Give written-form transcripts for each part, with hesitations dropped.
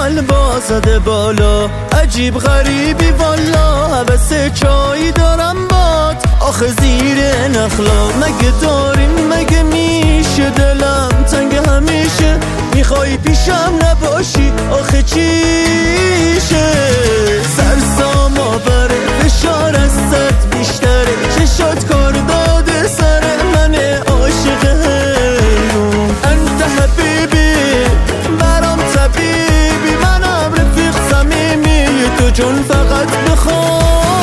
قلبا زده بالا، عجیب غریبی والا، حوث چایی دارم باد آخه زیر نخلا. مگه داریم مگه میشه دلم تنگ همیشه، میخوای پیشم نباشی آخه چیشه. سرسام آوره فشار از صد بیشتره، چشات کار داده سر من عاشق حیرون. انت حبیبی برام طبیبی، منم رفیق صمیمی تو جون فقط بخواه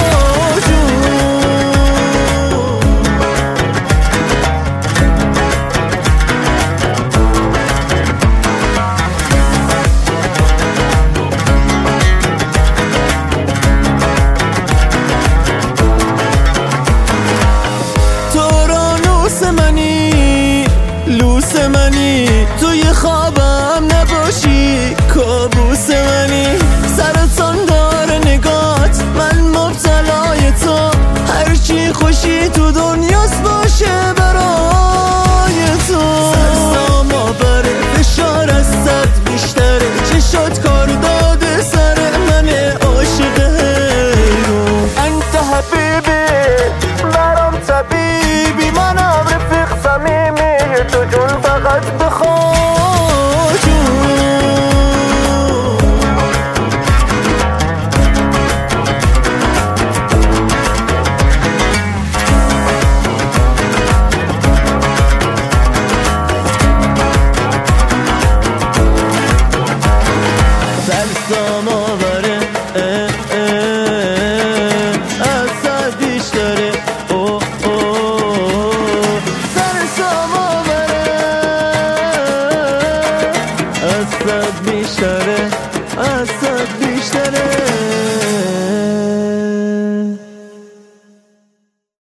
منی، توی خوابم نباشی کابوس منی. سرطان داره نگات من مبتلای تو، هرچی خوشی تو دنیاست باشه برای تو. سرسام آوره فشار از صد بیشتره، چشات کار داده سر من عاشق حیرون. انت حبیبی برام طبیبی، منم رفیق صمیمی تو جون فقط بخواه سرسام آوره از صد بیشتره، سرسام آوره از صد بیشتره، از صد بیشتره.